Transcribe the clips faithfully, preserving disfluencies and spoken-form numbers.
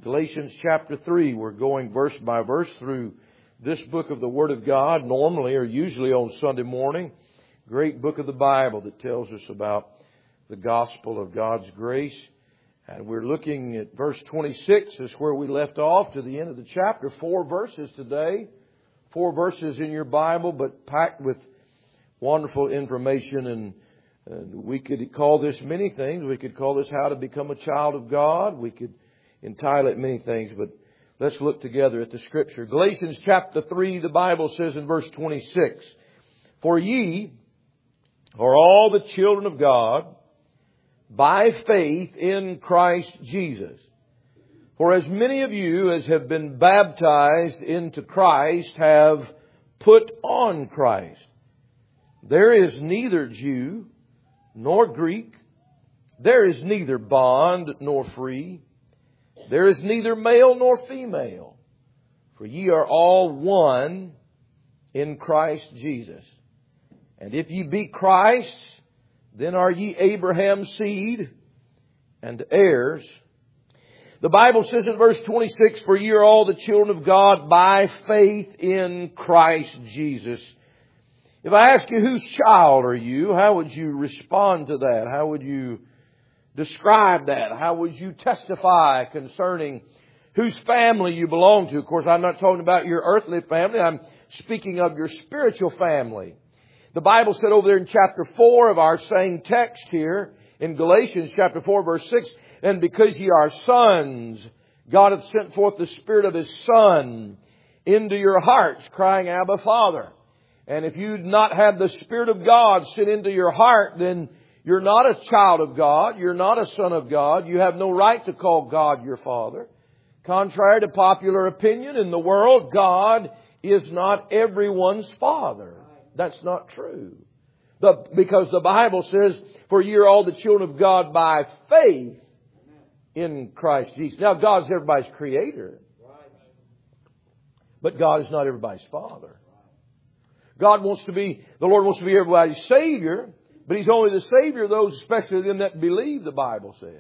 Galatians chapter three. We're going verse by verse through this book of the Word of God, normally or usually on Sunday morning. Great book of the Bible that tells us about the gospel of God's grace. And we're looking at verse twenty-six, is where we left off, to the end of the chapter. Four verses today. Four verses in your Bible, but packed with wonderful information. And, and we could call this many things. We could call this How to Become a Child of God. We could entitle it many things, but let's look together at the Scripture. Galatians chapter three, the Bible says in verse twenty-six, "For ye are all the children of God by faith in Christ Jesus. For as many of you as have been baptized into Christ have put on Christ. There is neither Jew nor Greek. There is neither bond nor free. There is neither male nor female. For ye are all one in Christ Jesus. And if ye be Christ's, then are ye Abraham's seed and heirs." The Bible says in verse twenty-six, "For ye are all the children of God by faith in Christ Jesus." If I ask you, whose child are you? How would you respond to that? How would you describe that? How would you testify concerning whose family you belong to? Of course, I'm not talking about your earthly family. I'm speaking of your spiritual family. The Bible said over there in chapter four of our same text here, in Galatians chapter four verse six, "And because ye are sons, God hath sent forth the Spirit of His Son into your hearts, crying, Abba, Father." And if you not have the Spirit of God sent into your heart, then you're not a child of God. You're not a son of God. You have no right to call God your Father. Contrary to popular opinion in the world, God is not everyone's Father. That's not true. The, because the Bible says, "For ye are all the children of God by faith in Christ Jesus." Now, God's everybody's creator. But God is not everybody's Father. God wants to be, the Lord wants to be everybody's Savior. But He's only the Savior of those, especially them that believe, the Bible says.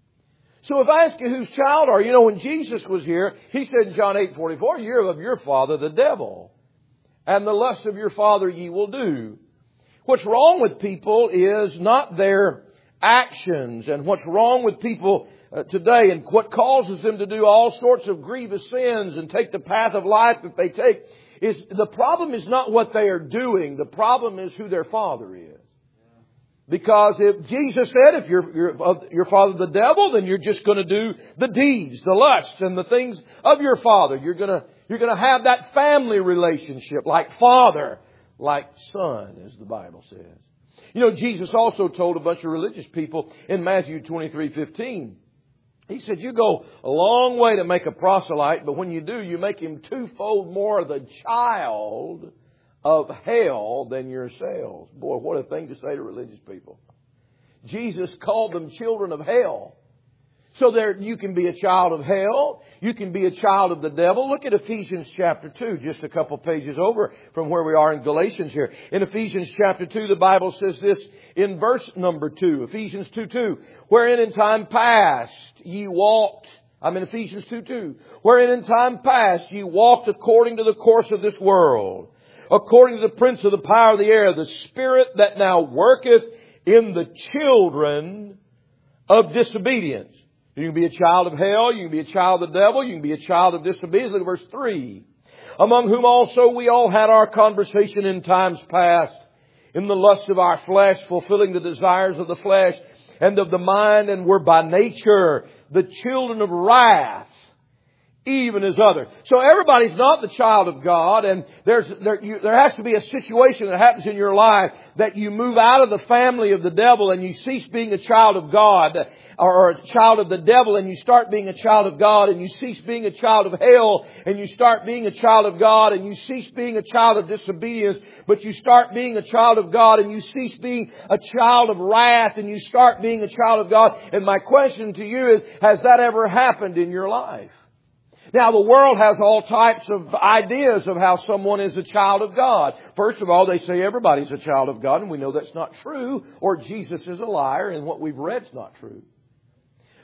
So if I ask you, whose child are you? You know, when Jesus was here, He said in John eight forty-four, "You're of your father, the devil. And the lust of your father ye will do." What's wrong with people is not their actions. And what's wrong with people uh, today, and what causes them to do all sorts of grievous sins and take the path of life that they take, is the problem is not what they are doing. The problem is who their father is. Because if Jesus said, if you're, you're of your father the devil, then you're just going to do the deeds, the lusts, and the things of your father. You're going to you're going to have that family relationship, like father, like son, as the Bible says. You know, Jesus also told a bunch of religious people in Matthew twenty-three fifteen. He said, "You go a long way to make a proselyte, but when you do, you make him twofold more the child of hell than yourselves." Boy, what a thing to say to religious people. Jesus called them children of hell. So there, you can be a child of hell. You can be a child of the devil. Look at Ephesians chapter two, just a couple pages over from where we are in Galatians here. In Ephesians chapter two, the Bible says this in verse number two. Ephesians two two. "Wherein in time past ye walked," I'm in Ephesians two two. "Wherein in time past ye walked according to the course of this world, according to the prince of the power of the air, the spirit that now worketh in the children of disobedience." You can be a child of hell. You can be a child of the devil. You can be a child of disobedience. Look at verse three. "Among whom also we all had our conversation in times past, in the lust of our flesh, fulfilling the desires of the flesh and of the mind, and were by nature the children of wrath, even as others." So everybody's not the child of God, and there's there, you, there has to be a situation that happens in your life that you move out of the family of the devil and you cease being a child of God, or a child of the devil, and you start being a child of God, and you cease being a child of hell, and you start being a child of God, and you cease being a child of disobedience, but you start being a child of God, and you cease being a child of wrath, and you start being a child of God. And my question to you is, has that ever happened in your life? Now, the world has all types of ideas of how someone is a child of God. First of all, they say everybody's a child of God, and we know that's not true, or Jesus is a liar, and what we've read is not true.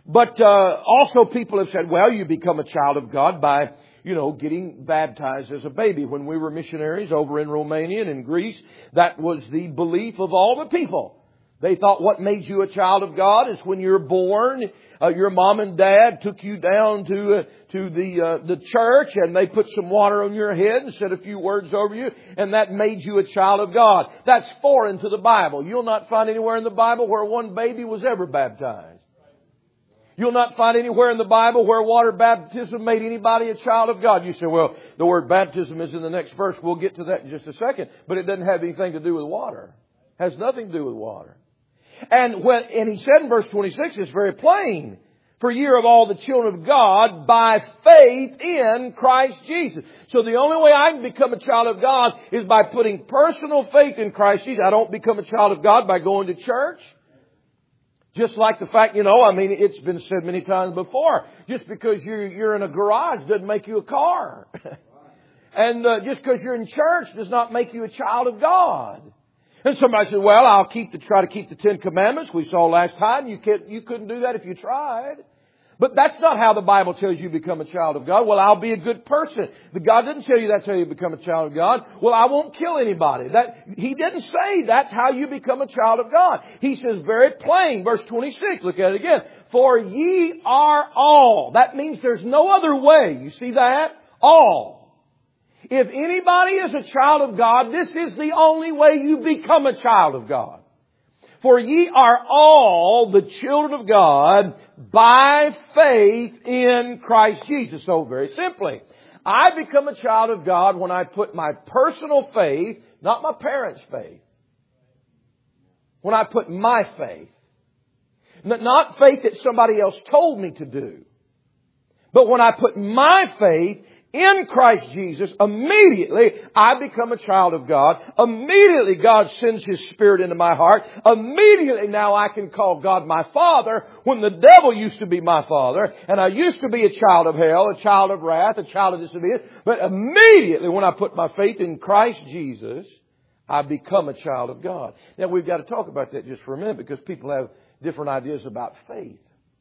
But uh, also people have said, well, you become a child of God by, you know, getting baptized as a baby. When we were missionaries over in Romania and in Greece, that was the belief of all the people. They thought what made you a child of God is when you're born, uh, your mom and dad took you down to uh, to the uh, the church and they put some water on your head and said a few words over you, and that made you a child of God. That's foreign to the Bible. You'll not find anywhere in the Bible where one baby was ever baptized. You'll not find anywhere in the Bible where water baptism made anybody a child of God. You say, well, the word baptism is in the next verse. We'll get to that in just a second. But it doesn't have anything to do with water. It has nothing to do with water. And when, and he said in verse twenty-six, it's very plain. For ye are of all the children of God by faith in Christ Jesus. So the only way I can become a child of God is by putting personal faith in Christ Jesus. I don't become a child of God by going to church. Just like the fact, you know, I mean, it's been said many times before, just because you're, you're in a garage doesn't make you a car. And uh, just because you're in church does not make you a child of God. And somebody said, well, I'll keep the, try to keep the Ten Commandments. We saw last time you can't, you couldn't do that if you tried. But that's not how the Bible tells you to become a child of God. Well, I'll be a good person. The God didn't tell you that's how you become a child of God. Well, I won't kill anybody. That He didn't say that's how you become a child of God. He says very plain, verse twenty-six, look at it again. For ye are all. That means there's no other way. You see that? All. If anybody is a child of God, this is the only way you become a child of God. For ye are all the children of God by faith in Christ Jesus. So very simply, I become a child of God when I put my personal faith, not my parents' faith. When I put my faith. Not faith that somebody else told me to do. But when I put my faith in Christ Jesus, immediately I become a child of God. Immediately God sends His Spirit into my heart. Immediately now I can call God my Father when the devil used to be my father. And I used to be a child of hell, a child of wrath, a child of disobedience. But immediately when I put my faith in Christ Jesus, I become a child of God. Now we've got to talk about that just for a minute because people have different ideas about faith.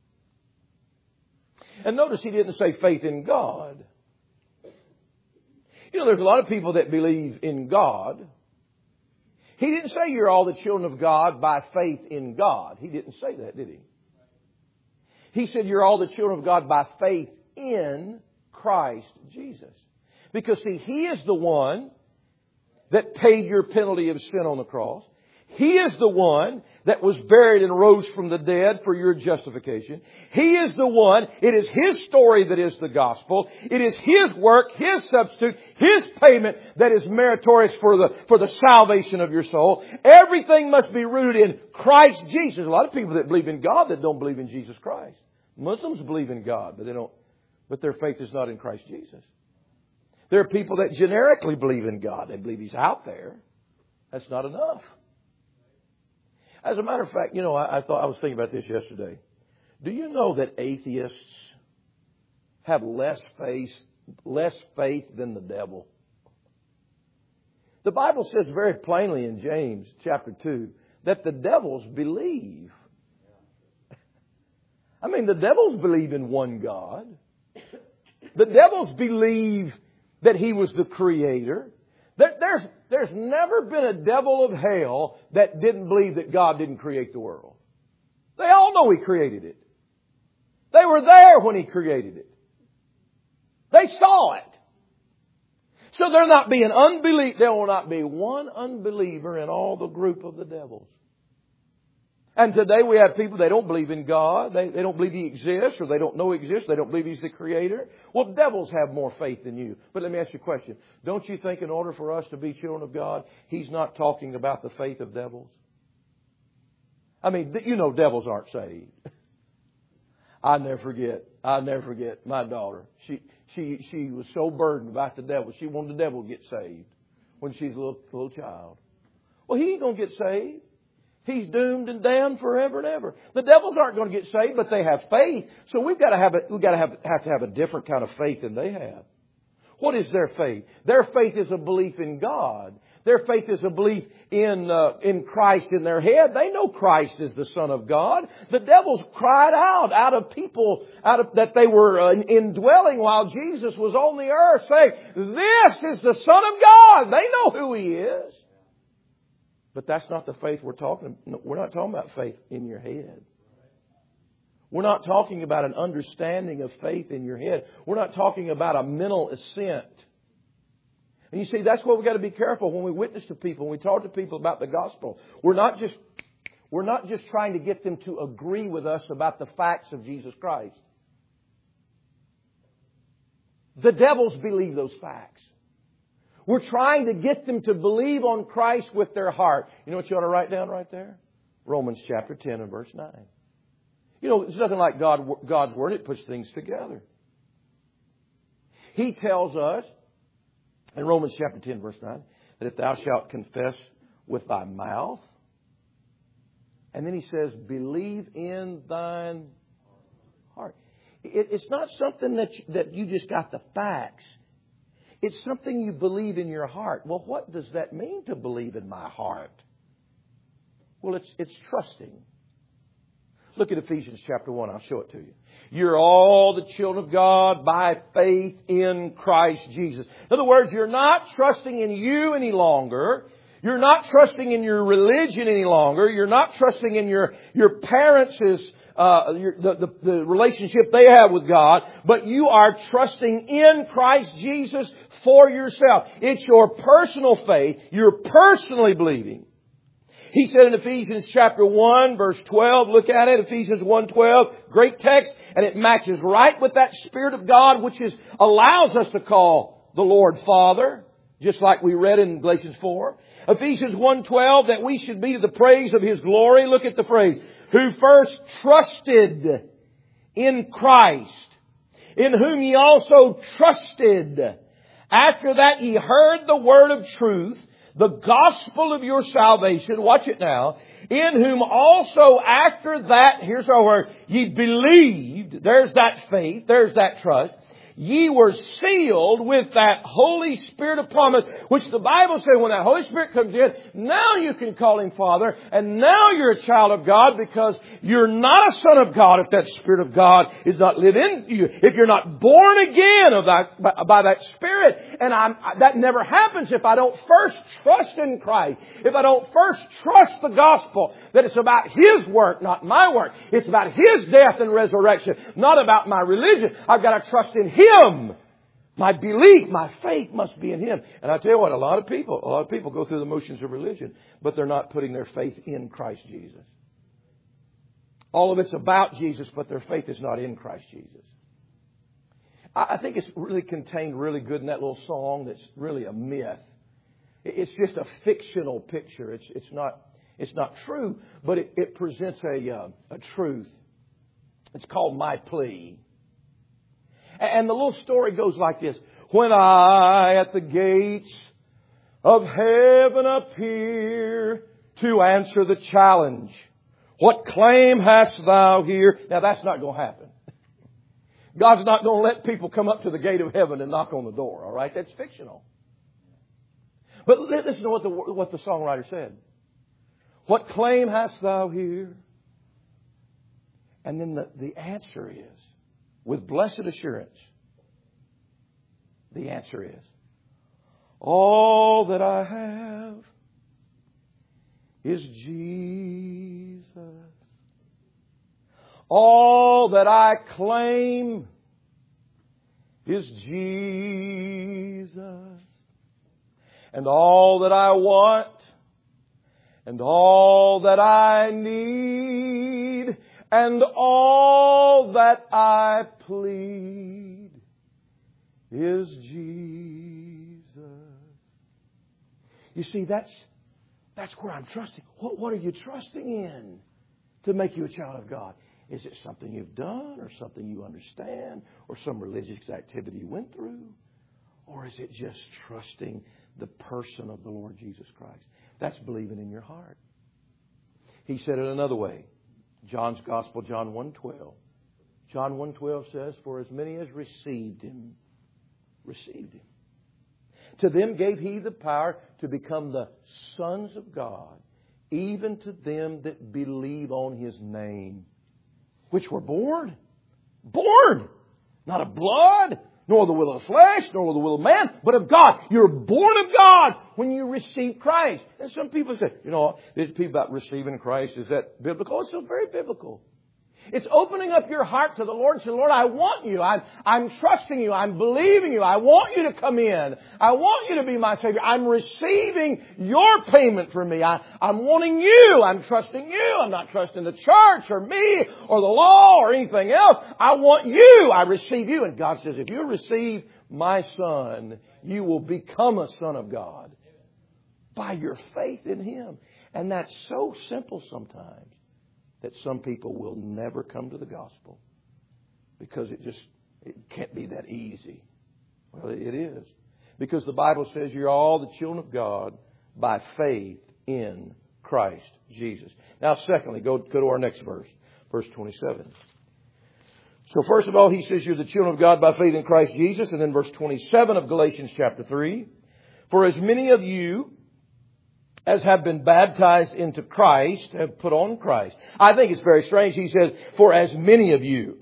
And notice He didn't say faith in God. You know, there's a lot of people that believe in God. He didn't say you're all the children of God by faith in God. He didn't say that, did He? He said you're all the children of God by faith in Christ Jesus. Because, see, He is the one that paid your penalty of sin on the cross. He is the one that was buried and rose from the dead for your justification. He is the one, it is His story that is the gospel. It is His work, His substitute, His payment that is meritorious for the, for the salvation of your soul. Everything must be rooted in Christ Jesus. A lot of people that believe in God that don't believe in Jesus Christ. Muslims believe in God, but they don't, but their faith is not in Christ Jesus. There are people that generically believe in God. They believe He's out there. That's not enough. As a matter of fact, you know, I, I thought I was thinking about this yesterday. Do you know that atheists have less faith, less faith than the devil? The Bible says very plainly in James chapter two that the devils believe. I mean, the devils believe in one God. The devils believe that He was the Creator. There's, there's never been a devil of hell that didn't believe that God didn't create the world. They all know He created it. They were there when He created it. They saw it. So there not be an unbelief, there will not be one unbeliever in all the group of the devils. And today we have people, they don't believe in God. They, they don't believe He exists, or they don't know He exists. They don't believe He's the Creator. Well, devils have more faith than you. But let me ask you a question. Don't you think in order for us to be children of God, He's not talking about the faith of devils? I mean, you know devils aren't saved. I'll never forget. I'll never forget my daughter. She, she, she was so burdened about the devil. She wanted the devil to get saved when she's a little, little child. Well, he ain't going to get saved. He's doomed and damned forever and ever. The devils aren't going to get saved, but they have faith. So we've got to have a, we've got to have, have to have a different kind of faith than they have. What is their faith? Their faith is a belief in God. Their faith is a belief in uh, in Christ in their head. They know Christ is the Son of God. The devils cried out out of people out of that they were uh, indwelling while Jesus was on the earth, saying, "This is the Son of God." They know who He is. But that's not the faith we're talking. No, we're not talking about faith in your head. We're not talking about an understanding of faith in your head. We're not talking about a mental assent. And you see, that's what we've got to be careful when we witness to people, when we talk to people about the gospel. We're not just, we're not just trying to get them to agree with us about the facts of Jesus Christ. The devils believe those facts. We're trying to get them to believe on Christ with their heart. You know what you ought to write down right there? Romans chapter ten and verse nine. You know, it's nothing like God, God's Word. It puts things together. He tells us in Romans chapter ten, verse nine, that if thou shalt confess with thy mouth, and then he says, believe in thine heart. It, it's not something that you, that you just got the facts. It's something you believe in your heart. Well, what does that mean to believe in my heart? Well, it's it's trusting. Look at Ephesians chapter one. I'll show it to you. You're all the children of God by faith in Christ Jesus. In other words, you're not trusting in you any longer. You're not trusting in your religion any longer. You're not trusting in your, your parents' uh, your, the, the, the relationship they have with God. But you are trusting in Christ Jesus for yourself. It's your personal faith. You're personally believing. He said in Ephesians chapter one, verse twelve, look at it, Ephesians one twelve, great text, and it matches right with that Spirit of God, which is allows us to call the Lord Father, just like we read in Galatians four. Ephesians one twelve, that we should be to the praise of His glory. Look at the phrase, who first trusted in Christ, in whom ye also trusted. After that ye heard the word of truth, the gospel of your salvation, watch it now, in whom also after that, here's our word, ye believed, there's that faith, there's that trust, ye were sealed with that Holy Spirit of promise, which the Bible says when that Holy Spirit comes in, now you can call Him Father, and now you're a child of God because you're not a son of God if that Spirit of God is not lived in you. If you're not born again of that, by, by that Spirit, and I'm, that never happens if I don't first trust in Christ. If I don't first trust the gospel, that it's about His work, not my work. It's about His death and resurrection, not about my religion. I've got to trust in Him. Him. My belief, my faith must be in Him. And I tell you what, a lot of people, a lot of people go through the motions of religion, but they're not putting their faith in Christ Jesus. All of it's about Jesus, but their faith is not in Christ Jesus. I think it's really contained really good in that little song that's really a myth. It's just a fictional picture. It's, it's not, it's not true, but it, it presents a, uh, a truth. It's called My Plea. And the little story goes like this. When I at the gates of heaven appear to answer the challenge, what claim hast thou here? Now that's not going to happen. God's not going to let people come up to the gate of heaven and knock on the door. All right? That's fictional. But listen to what the, what the songwriter said. What claim hast thou here? And then the, the answer is, with blessed assurance, the answer is, all that I have is Jesus. All that I claim is Jesus. And all that I want and all that I need and all that I plead is Jesus. You see, that's that's where I'm trusting. What, what are you trusting in to make you a child of God? Is it something you've done or something you understand or some religious activity you went through? Or is it just trusting the person of the Lord Jesus Christ? That's believing in your heart. He said it another way. John's Gospel, John one twelve. John one twelve says, for as many as received Him, received Him. To them gave He the power to become the sons of God, even to them that believe on His name, which were born. Born! Not of blood, nor the will of the flesh, nor the will of man, but of God. You're born of God when you receive Christ. And some people say, you know, there's people about receiving Christ. Is that biblical? It's still very biblical. It's opening up your heart to the Lord and saying, Lord, I want You. I'm, I'm trusting You. I'm believing You. I want You to come in. I want You to be my Savior. I'm receiving Your payment for me. I, I'm wanting You. I'm trusting You. I'm not trusting the church or me or the law or anything else. I want You. I receive You. And God says, if you receive my Son, you will become a son of God by your faith in Him. And that's so simple sometimes that some people will never come to the gospel because it just it can't be that easy. Well, it is. Because the Bible says you're all the children of God by faith in Christ Jesus. Now, secondly, go, go to our next verse, verse twenty-seven. So first of all, he says you're the children of God by faith in Christ Jesus. And then verse twenty-seven of Galatians chapter three. For as many of you as have been baptized into Christ, have put on Christ. I think it's very strange. He says, for as many of you.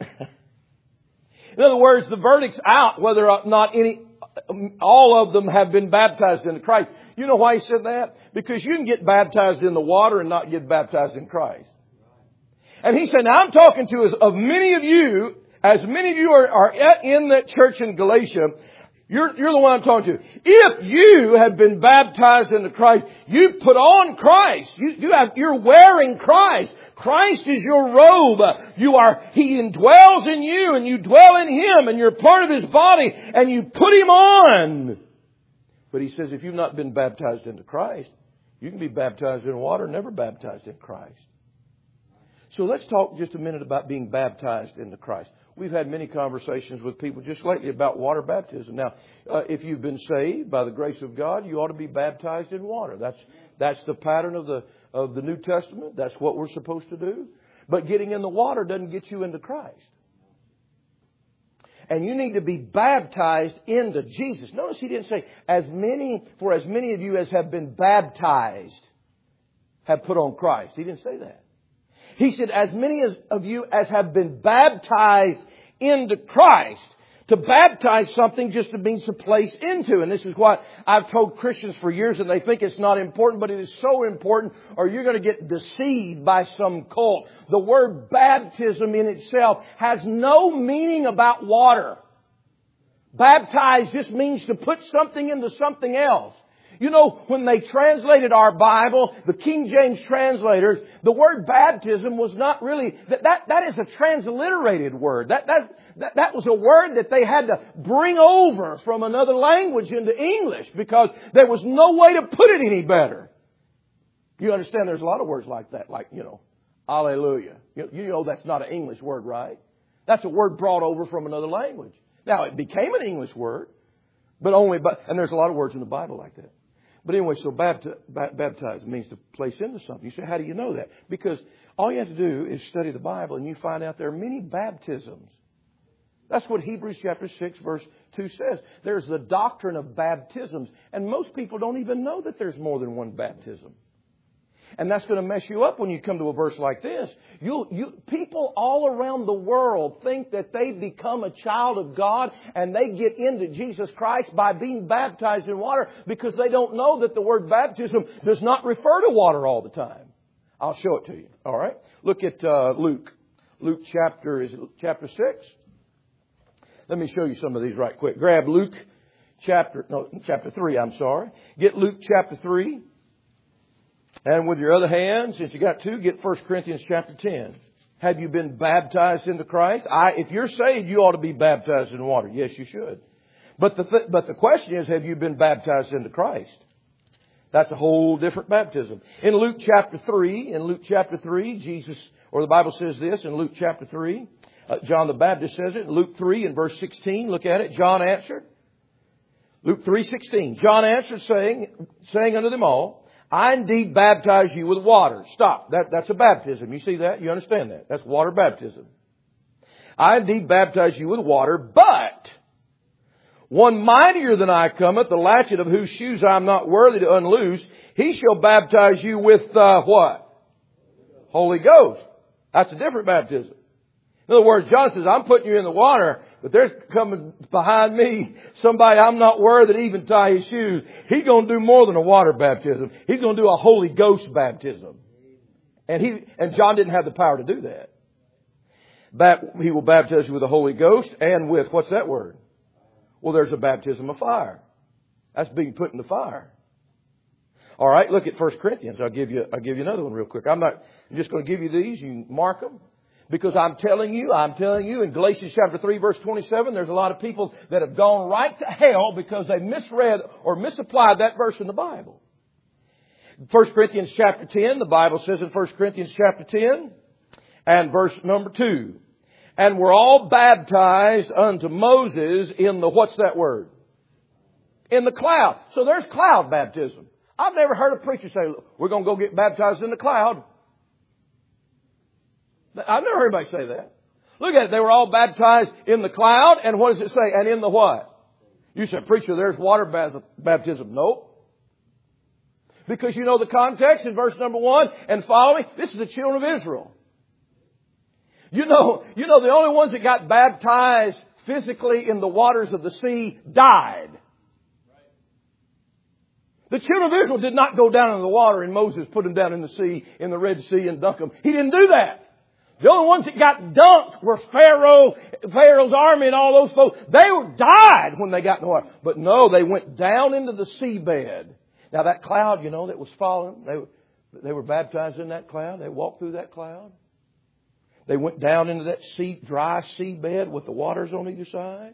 In other words, the verdict's out whether or not any, all of them have been baptized into Christ. You know why he said that? Because you can get baptized in the water and not get baptized in Christ. And he said, now I'm talking to as of many of you, as many of you are, are in that church in Galatia, You're, you're the one I'm talking to. If you have been baptized into Christ, you put on Christ. You, you have, you're wearing Christ. Christ is your robe. You are, He indwells in you and you dwell in Him and you're part of His body and you put Him on. But he says if you've not been baptized into Christ, you can be baptized in water, never baptized in Christ. So let's talk just a minute about being baptized into Christ. We've had many conversations with people just lately about water baptism. Now, uh, if you've been saved by the grace of God, you ought to be baptized in water. That's that's the pattern of the of the New Testament. That's what we're supposed to do. But getting in the water doesn't get you into Christ. And you need to be baptized into Jesus. Notice he didn't say, as many, for as many of you as have been baptized have put on Christ. He didn't say that. He said, as many as of you as have been baptized into Christ. To baptize something just means to place into. And this is what I've told Christians for years, and they think it's not important, but it is so important, or you're going to get deceived by some cult. The word baptism in itself has no meaning about water. Baptize just means to put something into something else. You know, when they translated our Bible, the King James translators, the word baptism was not really, that, that, that is a transliterated word. That, that, that, that was a word that they had to bring over from another language into English because there was no way to put it any better. You understand there's a lot of words like that, like, you know, hallelujah. You, you know that's not an English word, right? That's a word brought over from another language. Now, it became an English word, but only, but, and there's a lot of words in the Bible like that. But anyway, so baptize, baptize means to place into something. You say, how do you know that? Because all you have to do is study the Bible and you find out there are many baptisms. That's what Hebrews chapter six verse two says. There's the doctrine of baptisms. And most people don't even know that there's more than one baptism. And that's going to mess you up when you come to a verse like this. You, you, people all around the world think that they become a child of God and they get into Jesus Christ by being baptized in water because they don't know that the word baptism does not refer to water all the time. I'll show it to you. All right. Look at uh, Luke. Luke chapter is it chapter six. Let me show you some of these right quick. Grab Luke chapter no chapter three. I'm sorry. Get Luke chapter three. And with your other hand, since you got two, get First Corinthians chapter ten. Have you been baptized into Christ? I, if you're saved, you ought to be baptized in water. Yes, you should. But the, th- but the question is, have you been baptized into Christ? That's a whole different baptism. In Luke chapter three, in Luke chapter three, Jesus, or the Bible says this in Luke chapter three. Uh, John the Baptist says it in Luke three in verse sixteen. Look at it. John answered. Luke three sixteen. John answered saying, saying unto them all, I indeed baptize you with water. Stop. That, that's a baptism. You see that? You understand that? That's water baptism. I indeed baptize you with water, but One mightier than I cometh, the latchet of whose shoes I am not worthy to unloose. He shall baptize you with uh, what? Holy Ghost. That's a different baptism. In other words, John says, I'm putting you in the water, but there's coming behind me somebody I'm not worthy to even tie his shoes. He's going to do more than a water baptism. He's going to do a Holy Ghost baptism. And he and John didn't have the power to do that. But he will baptize you with the Holy Ghost and with, what's that word? Well, there's a baptism of fire. That's being put in the fire. All right, look at First Corinthians. I'll give you, I'll give you another one real quick. I'm not, I'm just going to give you these. You mark them. Because I'm telling you, I'm telling you, in Galatians chapter three, verse twenty-seven, there's a lot of people that have gone right to hell because they misread or misapplied that verse in the Bible. First Corinthians chapter ten, the Bible says in First Corinthians chapter ten and verse number two, and we're all baptized unto Moses in the, what's that word? In the cloud. So there's cloud baptism. I've never heard a preacher say, we're going to go get baptized in the cloud. I've never heard anybody say that. Look at it. They were all baptized in the cloud. And what does it say? And in the what? You said, preacher, there's water baptism. Nope. Because you know the context in verse number one and following. This is the children of Israel. You know, you know the only ones that got baptized physically in the waters of the sea died. The children of Israel did not go down in the water and Moses put them down in the sea, in the Red Sea and dunk them. He didn't do that. The only ones that got dunked were Pharaoh, Pharaoh's army and all those folks. They died when they got in the water. But no, they went down into the seabed. Now that cloud, you know, that was falling, they, they were baptized in that cloud. They walked through that cloud. They went down into that sea, dry seabed with the waters on either side.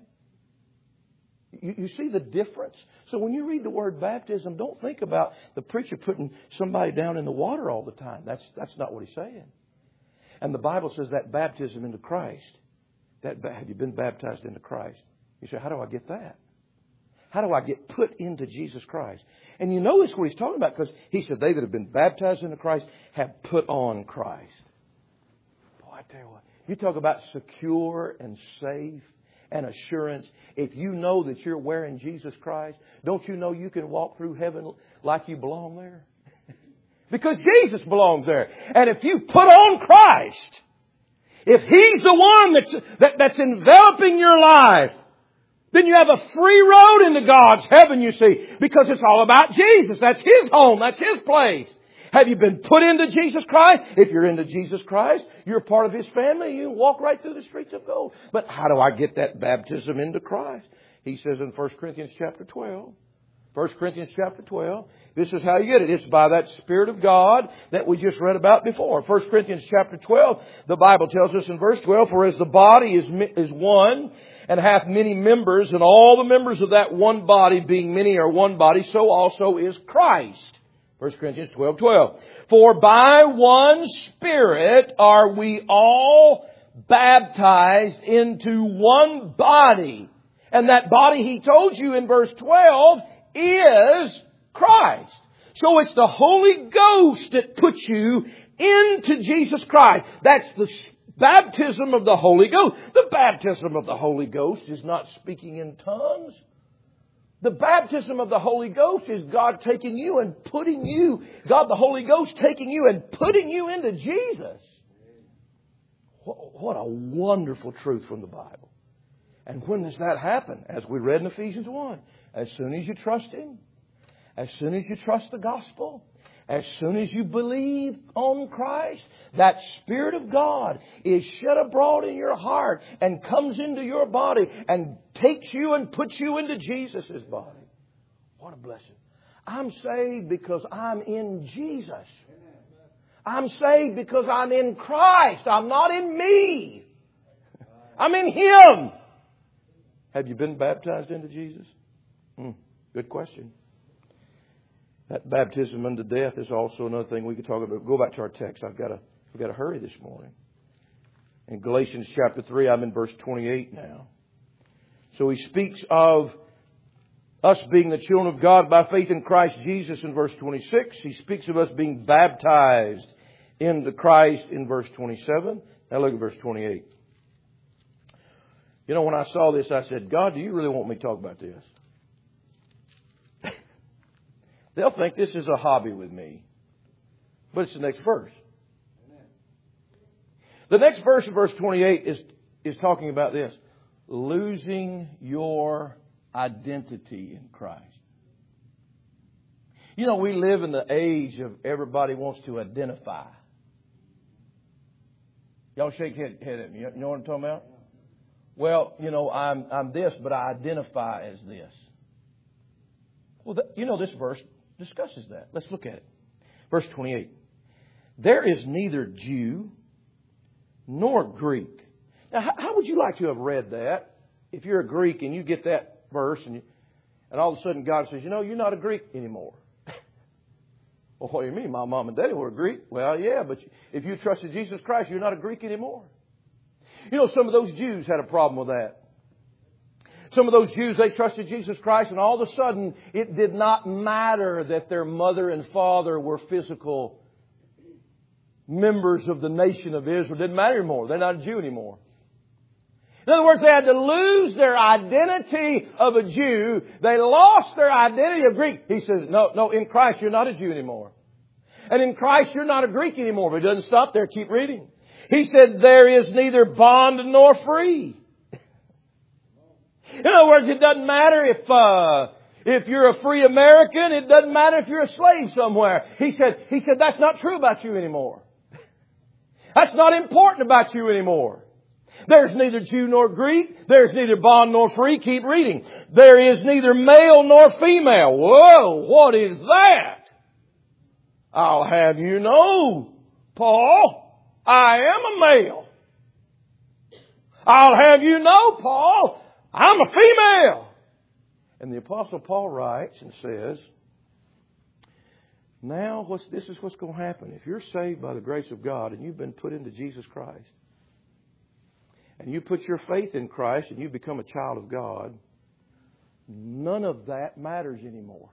You, you see the difference? So when you read the word baptism, don't think about the preacher putting somebody down in the water all the time. That's, that's not what he's saying. And the Bible says that baptism into Christ, that have you been baptized into Christ? You say, how do I get that? How do I get put into Jesus Christ? And you notice what he's talking about because he said they that have been baptized into Christ have put on Christ. Boy, I tell you what, you talk about secure and safe and assurance. If you know that you're wearing Jesus Christ, don't you know you can walk through heaven like you belong there? Because Jesus belongs there. And if you put on Christ, if He's the one that's, that, that's enveloping your life, then you have a free road into God's heaven, you see. Because it's all about Jesus. That's His home. That's His place. Have you been put into Jesus Christ? If you're into Jesus Christ, you're part of His family. You walk right through the streets of gold. But how do I get that baptism into Christ? He says in First Corinthians chapter twelve. First Corinthians chapter twelve. This is how you get it. It's by that Spirit of God that we just read about before. First Corinthians chapter twelve, the Bible tells us in verse twelve, for as the body is, is one and hath many members, and all the members of that one body, being many, are one body, so also is Christ. First Corinthians twelve, twelve. For by one Spirit are we all baptized into one body. And that body, he told you in verse twelve, is Christ. So it's the Holy Ghost that puts you into Jesus Christ. That's the baptism of the Holy Ghost. The baptism of the Holy Ghost is not speaking in tongues. The baptism of the Holy Ghost is God taking you and putting you, God the Holy Ghost taking you and putting you into Jesus. What a wonderful truth from the Bible. And when does that happen? As we read in Ephesians one. As soon as you trust Him, as soon as you trust the gospel, as soon as you believe on Christ, that Spirit of God is shed abroad in your heart and comes into your body and takes you and puts you into Jesus' body. What a blessing. I'm saved because I'm in Jesus. I'm saved because I'm in Christ. I'm not in me. I'm in Him. Have you been baptized into Jesus? Hmm, good question. That baptism unto death is also another thing we could talk about. Go back to our text. I've got to, I've got to hurry this morning. In Galatians chapter three, I'm in verse twenty-eight now. So he speaks of us being the children of God by faith in Christ Jesus in verse twenty-six. He speaks of us being baptized into Christ in verse twenty-seven. Now look at verse twenty-eight. You know, when I saw this, I said, God, do you really want me to talk about this? They'll think this is a hobby with me. But it's the next verse. The next verse, verse twenty-eight, is, is talking about this. Losing your identity in Christ. You know, we live in the age of everybody wants to identify. Y'all shake head, head at me. You know what I'm talking about? Well, you know, I'm I'm this, but I identify as this. Well, that, you know, this verse discusses that. Let's look at it. Verse twenty-eight. There is neither Jew nor Greek. Now, how, how would you like to have read that if you're a Greek and you get that verse and you, and all of a sudden God says, you know, you're not a Greek anymore. Well, what do you mean? My mom and daddy were Greek. Well, yeah, but if you trusted Jesus Christ, you're not a Greek anymore. You know, some of those Jews had a problem with that. Some of those Jews, they trusted Jesus Christ, and all of a sudden, it did not matter that their mother and father were physical members of the nation of Israel. It didn't matter anymore. They're not a Jew anymore. In other words, they had to lose their identity of a Jew. They lost their identity of Greek. He says, no, no, in Christ you're not a Jew anymore. And in Christ you're not a Greek anymore. But it doesn't stop there. Keep reading. He said, there is neither bond nor free. In other words, it doesn't matter if, uh, if you're a free American. It doesn't matter if you're a slave somewhere. He said, he said, that's not true about you anymore. That's not important about you anymore. There's neither Jew nor Greek. There's neither bond nor free. Keep reading. There is neither male nor female. Whoa, what is that? I'll have you know, Paul, I am a male. I'll have you know, Paul, I'm a female. And the Apostle Paul writes and says, now what's, this is what's going to happen. If you're saved by the grace of God and you've been put into Jesus Christ, and you put your faith in Christ and you become a child of God, none of that matters anymore.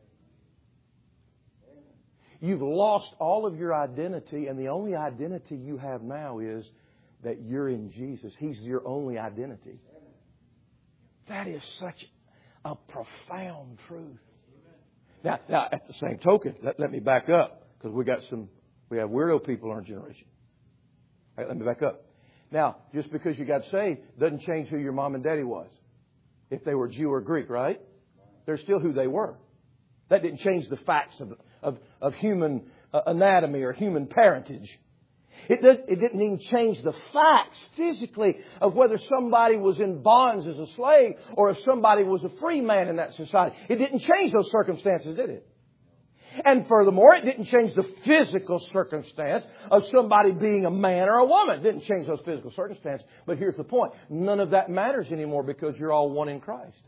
You've lost all of your identity, and the only identity you have now is that you're in Jesus. He's your only identity. That is such a profound truth. Now, now at the same token, let, let me back up, because we got some, we have weirdo people in our generation. All right, let me back up. Now, just because you got saved doesn't change who your mom and daddy was. If they were Jew or Greek, right? They're still who they were. That didn't change the facts of, of, of human anatomy or human parentage. It, did, it didn't even change the facts physically of whether somebody was in bonds as a slave or if somebody was a free man in that society. It didn't change those circumstances, did it? And furthermore, it didn't change the physical circumstance of somebody being a man or a woman. It didn't change those physical circumstances. But here's the point. None of that matters anymore because you're all one in Christ.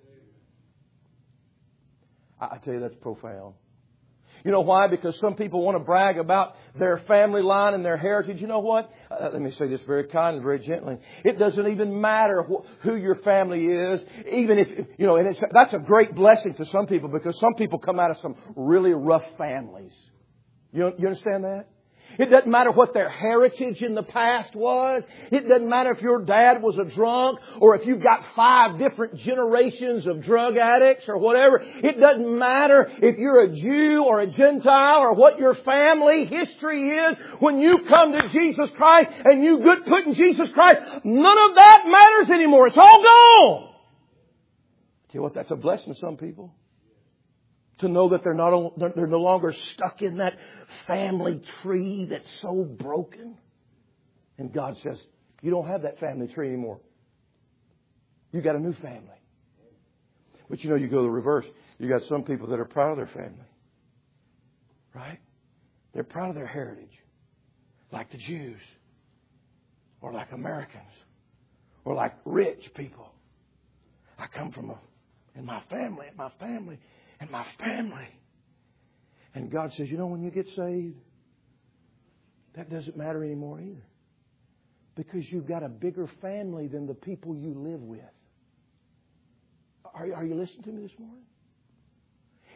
I tell you, that's profound. You know why? Because some people want to brag about their family line and their heritage. You know what? Uh, let me say this very kindly and very gently. It doesn't even matter wh- who your family is. Even if, you know, and it's, that's a great blessing to some people because some people come out of some really rough families. You, you understand that? It doesn't matter what their heritage in the past was. It doesn't matter if your dad was a drunk or if you've got five different generations of drug addicts or whatever. It doesn't matter if you're a Jew or a Gentile or what your family history is. When you come to Jesus Christ and you get put in Jesus Christ, none of that matters anymore. It's all gone. Tell you what, that's a blessing to some people. To know that they're not, they're no longer stuck in that family tree that's so broken. And God says, you don't have that family tree anymore. You got a new family. But you know, you go the reverse. You got some people that are proud of their family. Right? They're proud of their heritage. Like the Jews. Or like Americans. Or like rich people. I come from a, in my family, in my family. And my family. And God says, you know, when you get saved, that doesn't matter anymore either. Because you've got a bigger family than the people you live with. Are, are you listening to me this morning?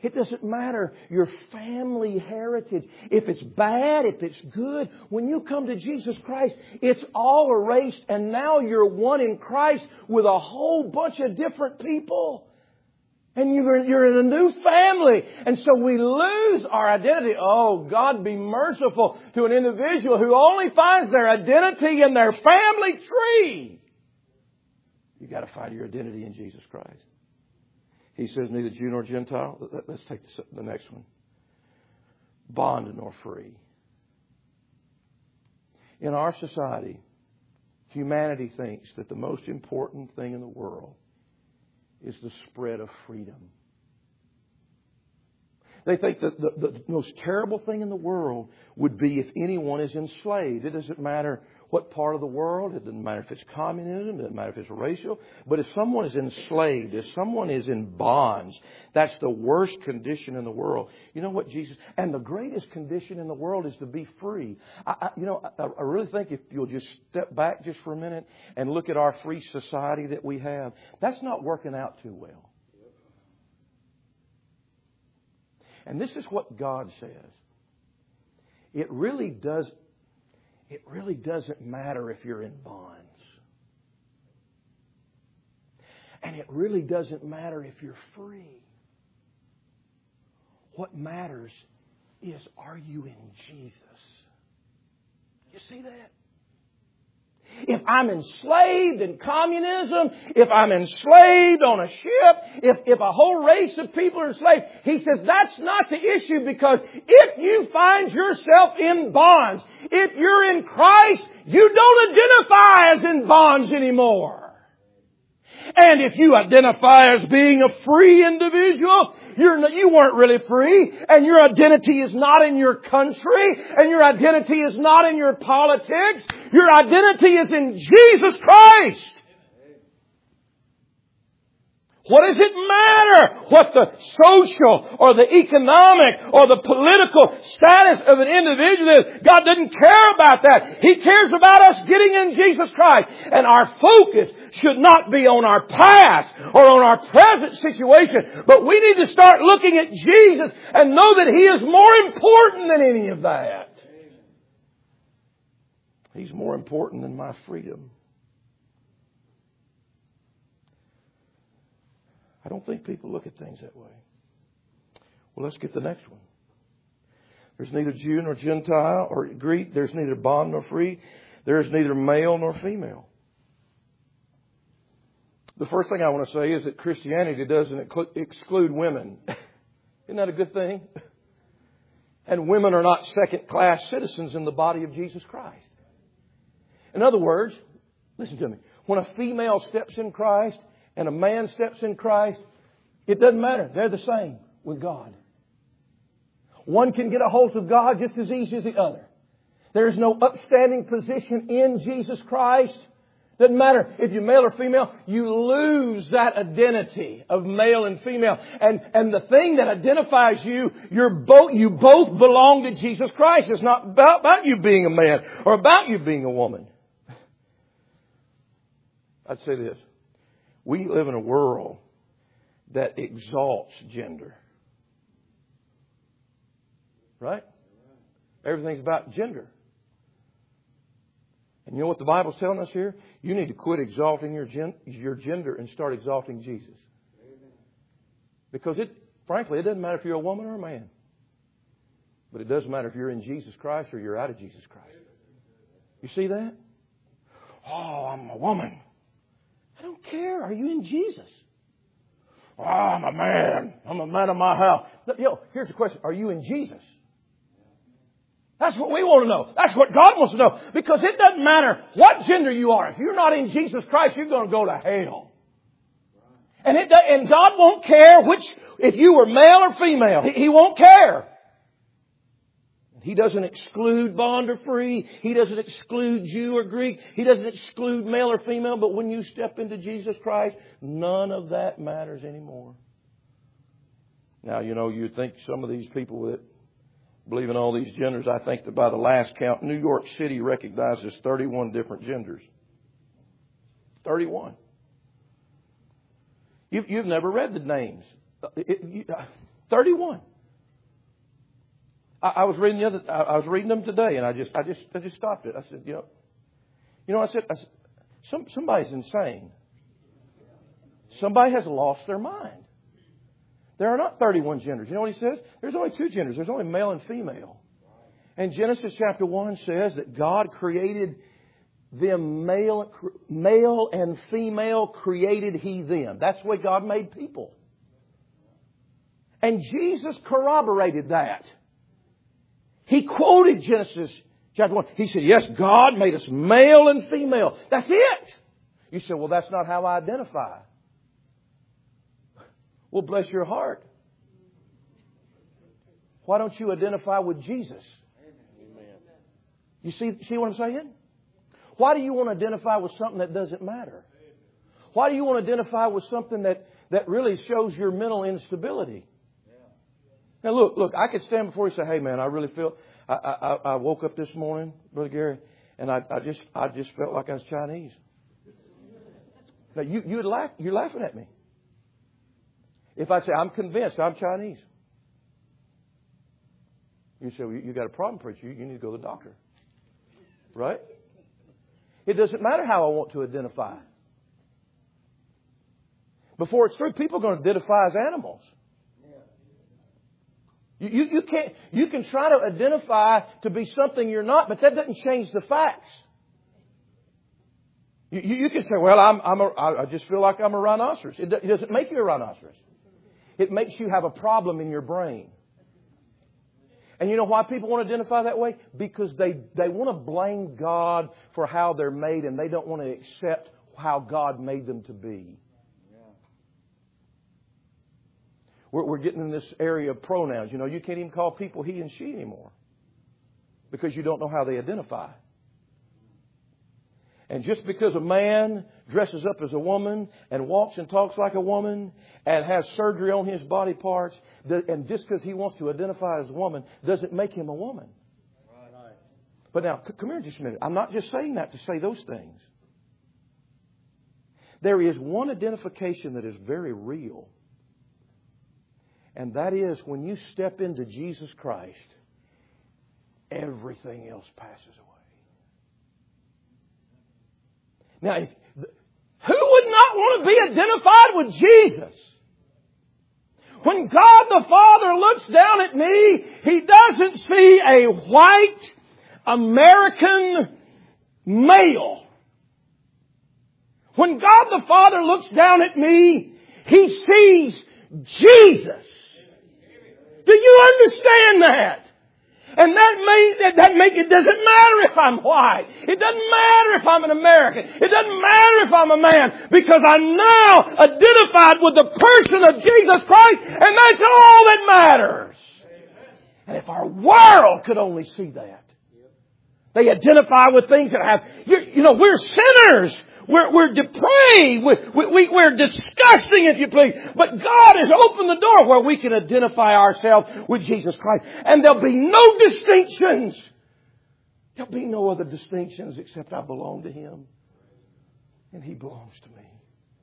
It doesn't matter your family heritage. If it's bad, if it's good, when you come to Jesus Christ, it's all erased and now you're one in Christ with a whole bunch of different people. And you're, you're in a new family. And so we lose our identity. Oh, God be merciful to an individual who only finds their identity in their family tree. You've got to find your identity in Jesus Christ. He says neither Jew nor Gentile. Let's take the next one. Bond nor free. In our society, humanity thinks that the most important thing in the world is the spread of freedom. They think that the, the most terrible thing in the world would be if anyone is enslaved. It doesn't matter what part of the world. It doesn't matter if it's communism. It doesn't matter if it's racial. But if someone is enslaved, if someone is in bonds, that's the worst condition in the world. You know what, Jesus? And the greatest condition in the world is to be free. I, I, you know, I, I really think if you'll just step back just for a minute and look at our free society that we have, that's not working out too well. And this is what God says. It really does, it really doesn't matter if you're in bonds. And it really doesn't matter if you're free. What matters is, are you in Jesus? You see that? If I'm enslaved in communism, if I'm enslaved on a ship, if, if a whole race of people are enslaved, he says that's not the issue, because if you find yourself in bonds, if you're in Christ, you don't identify as in bonds anymore. And if you identify as being a free individual, you're not, you weren't really free, and your identity is not in your country, and your identity is not in your politics. Your identity is in Jesus Christ. What does it matter what the social or the economic or the political status of an individual is? God doesn't care about that. He cares about us getting in Jesus Christ. And our focus should not be on our past or on our present situation, but we need to start looking at Jesus and know that He is more important than any of that. He's more important than my freedom. I don't think people look at things that way. Well, let's get the next one. There's neither Jew nor Gentile or Greek. There's neither bond nor free. There is neither male nor female. The first thing I want to say is that Christianity doesn't exclude women. Isn't that a good thing? And women are not second-class citizens in the body of Jesus Christ. In other words, listen to me. When a female steps in Christ and a man steps in Christ, it doesn't matter. They're the same with God. One can get a hold of God just as easy as the other. There is no upstanding position in Jesus Christ. Doesn't matter if you're male or female. You lose that identity of male and female. And, and the thing that identifies you, you're both, you both belong to Jesus Christ. It's not about, about you being a man or about you being a woman. I'd say this. We live in a world that exalts gender. Right? Everything's about gender. And you know what the Bible's telling us here? You need to quit exalting your gen- your gender and start exalting Jesus. Because it, frankly, it doesn't matter if you're a woman or a man. But it does matter if you're in Jesus Christ or you're out of Jesus Christ. You see that? Oh, I'm a woman. I don't care. Are you in Jesus? Oh, I'm a man. I'm a man of my house. Yo, here's the question. Are you in Jesus? That's what we want to know. That's what God wants to know. Because it doesn't matter what gender you are. If you're not in Jesus Christ, you're going to go to hell. And it and God won't care which, if you were male or female. He, he won't care. He doesn't exclude bond or free. He doesn't exclude Jew or Greek. He doesn't exclude male or female. But when you step into Jesus Christ, none of that matters anymore. Now, you know, you'd think some of these people that believe in all these genders, I think that by the last count, New York City recognizes thirty-one different genders. thirty-one. You've, you've never read the names. It, you, thirty-one. I, I was reading the other. I, I was reading them today, and I just, I just, I just stopped it. I said, you know, you know, I said, I said some, somebody's insane. Somebody has lost their mind. There are not thirty-one genders. You know what he says? There's only two genders. There's only male and female. And Genesis chapter one says that God created them male, male and female created He them. That's the way God made people. And Jesus corroborated that. He quoted Genesis chapter one. He said, yes, God made us male and female. That's it. You said, well, that's not how I identify. Well, bless your heart. Why don't you identify with Jesus? You see, see what I'm saying? Why do you want to identify with something that doesn't matter? Why do you want to identify with something that, that really shows your mental instability? Now look, look, I could stand before you and say, hey man, I really feel, I, I, I woke up this morning, Brother Gary, and I, I just, I just felt like I was Chinese. Now you, you'd laugh, you're laughing at me. If I say, I'm convinced I'm Chinese. You say, well, you got a problem, preacher. You need to go to the doctor. Right? It doesn't matter how I want to identify. Before it's through, people are going to identify as animals. You, you, you can't, you can try to identify to be something you're not, but that doesn't change the facts. You, you, you can say, well, I'm, I'm a, I just feel like I'm a rhinoceros. It, it doesn't make you a rhinoceros. It makes you have a problem in your brain. And you know why people want to identify that way? Because they, they want to blame God for how they're made, and they don't want to accept how God made them to be. We're, we're getting in this area of pronouns. You know, you can't even call people he and she anymore because you don't know how they identify. And just because a man dresses up as a woman and walks and talks like a woman and has surgery on his body parts, and just because he wants to identify as a woman doesn't make him a woman. Right. But now, come here just a minute. I'm not just saying that to say those things. There is one identification that is very real. And that is when you step into Jesus Christ, everything else passes away. Now, if, who would not want to be identified with Jesus? When God the Father looks down at me, He doesn't see a white American male. When God the Father looks down at me, He sees Jesus. Do you understand that? And that may, that make, it doesn't matter if I'm white. It doesn't matter if I'm an American. It doesn't matter if I'm a man. Because I'm now identified with the person of Jesus Christ. And that's all that matters. And if our world could only see that. They identify with things that have, you, you know, we're sinners. We're, we're depraved. We, we, we're disgusting, if you please. But God has opened the door where we can identify ourselves with Jesus Christ. And there'll be no distinctions. There'll be no other distinctions except I belong to Him. And He belongs to me.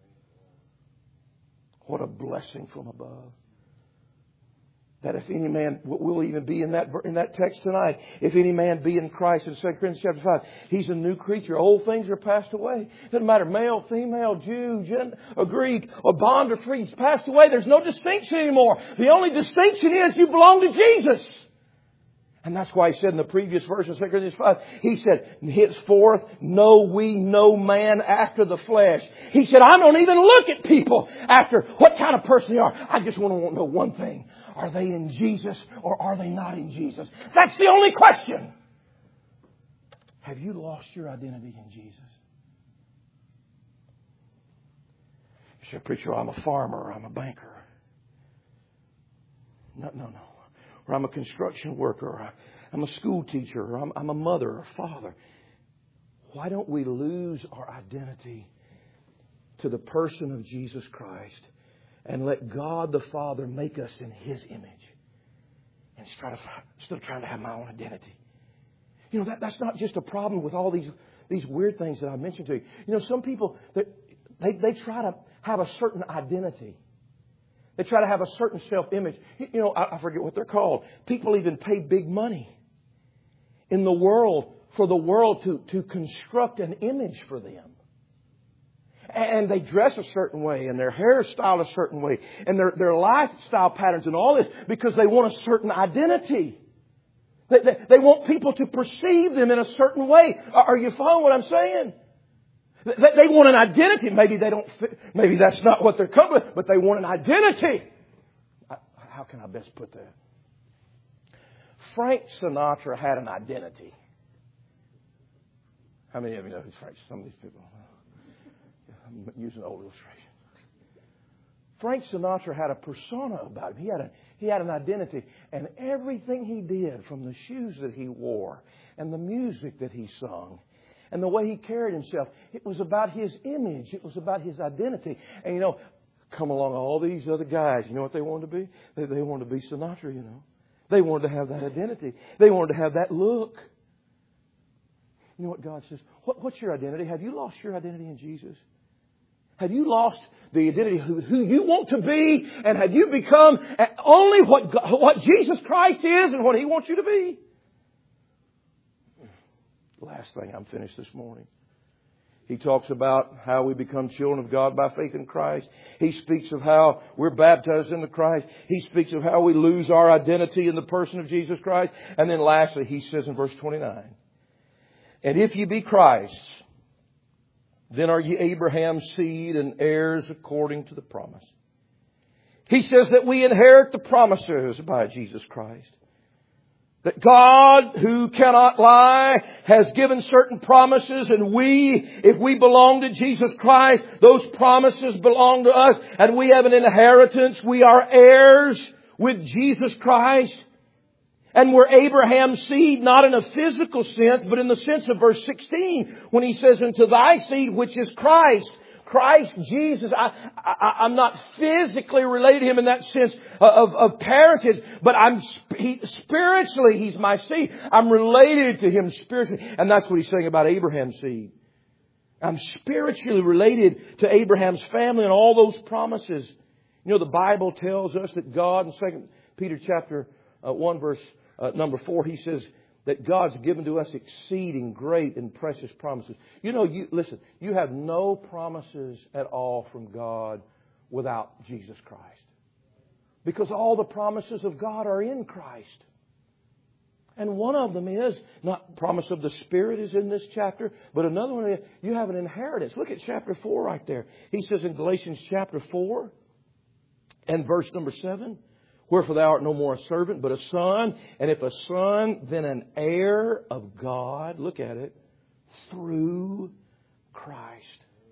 What a blessing from above. That if any man, we'll even be in that in that text tonight. If any man be in Christ, in Second Corinthians chapter five, he's a new creature. Old things are passed away. Doesn't matter, male, female, Jew, Gent, or Greek, or bond or free. It's passed away. There's no distinction anymore. The only distinction is you belong to Jesus. And that's why he said in the previous verse in Second Corinthians five, he said, henceforth know we no man after the flesh. He said, I don't even look at people after what kind of person they are. I just want to know one thing. Are they in Jesus or are they not in Jesus? That's the only question. Have you lost your identity in Jesus? You say, preacher, I'm a farmer, or I'm a banker. No, no, no. Or I'm a construction worker, or I'm a school teacher, or I'm, I'm a mother or father. Why don't we lose our identity to the person of Jesus Christ and let God the Father make us in His image and try to, still trying to have my own identity? You know, that, that's not just a problem with all these, these weird things that I mentioned to you. You know, some people, they, they, they try to have a certain identity. They try to have a certain self-image. You know, I forget what they're called. People even pay big money in the world for the world to, to construct an image for them. And they dress a certain way, and their hairstyle a certain way, and their, their lifestyle patterns and all this because they want a certain identity. They, they, they want people to perceive them in a certain way. Are you following what I'm saying? They, they want an identity. Maybe they don't fit, maybe that's not what they're coming with, but they want an identity. How can I best put that? Frank Sinatra had an identity. How many of you know who's Frank? Some of these people. I'm using an old illustration. Frank Sinatra had a persona about him. He had a, he had an identity. And everything he did, from the shoes that he wore and the music that he sung and the way he carried himself, it was about his image. It was about his identity. And, you know, come along all these other guys. You know what they wanted to be? They, they wanted to be Sinatra, you know. They wanted to have that identity. They wanted to have that look. You know what God says? What, what's your identity? Have you lost your identity in Jesus? Have you lost the identity who, who you want to be? And have you become only what God, what Jesus Christ is and what He wants you to be? Last thing, I'm finished this morning. He talks about how we become children of God by faith in Christ. He speaks of how we're baptized into Christ. He speaks of how we lose our identity in the person of Jesus Christ. And then lastly, he says in verse twenty-nine, and if ye be Christ's, then are ye Abraham's seed and heirs according to the promise. He says that we inherit the promises by Jesus Christ. That God, who cannot lie, has given certain promises, and we, if we belong to Jesus Christ, those promises belong to us, and we have an inheritance. We are heirs with Jesus Christ. And we're Abraham's seed, not in a physical sense, but in the sense of verse sixteen, when he says, "Unto thy seed, which is Christ." Christ Jesus. I, I, I'm not physically related to Him in that sense of, of parentage, but I'm he, spiritually, He's my seed. I'm related to Him spiritually. And that's what He's saying about Abraham's seed. I'm spiritually related to Abraham's family and all those promises. You know, the Bible tells us that God, in Second Peter chapter uh, one verse uh, number four, He says that God's given to us exceeding great and precious promises. You know, you listen, you have no promises at all from God without Jesus Christ. Because all the promises of God are in Christ. And one of them is, not promise of the Spirit is in this chapter, but another one is you have an inheritance. Look at chapter four right there. He says in Galatians chapter four and verse number seven, wherefore thou art no more a servant, but a son. And if a son, then an heir of God. Look at it. Through Christ.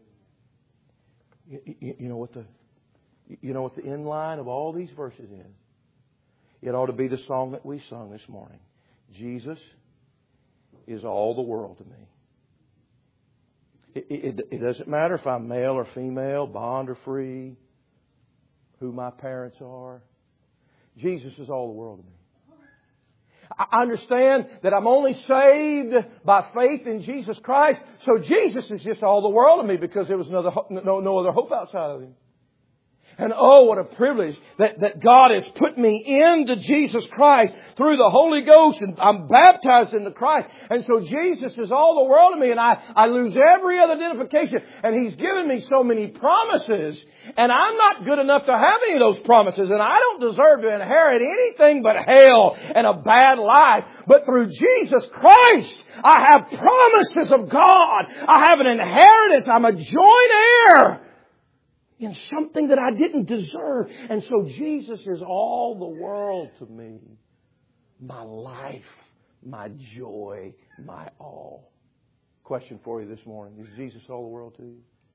You, you, you know what the you know what the end line of all these verses is? It ought to be the song that we sung this morning. Jesus is all the world to me. It, it, it doesn't matter if I'm male or female, bond or free, who my parents are. Jesus is all the world to me. I understand that I'm only saved by faith in Jesus Christ. So Jesus is just all the world to me because there was another, no, no other hope outside of Him. And oh, what a privilege that, that God has put me into Jesus Christ through the Holy Ghost, and I'm baptized into Christ. And so Jesus is all the world to me, and I, I lose every other identification. And He's given me so many promises, and I'm not good enough to have any of those promises, and I don't deserve to inherit anything but hell and a bad life. But through Jesus Christ, I have promises of God. I have an inheritance. I'm a joint heir in something that I didn't deserve. And so Jesus is all the world to me. My life, my joy, my all. Question for you this morning. Is Jesus all the world to you?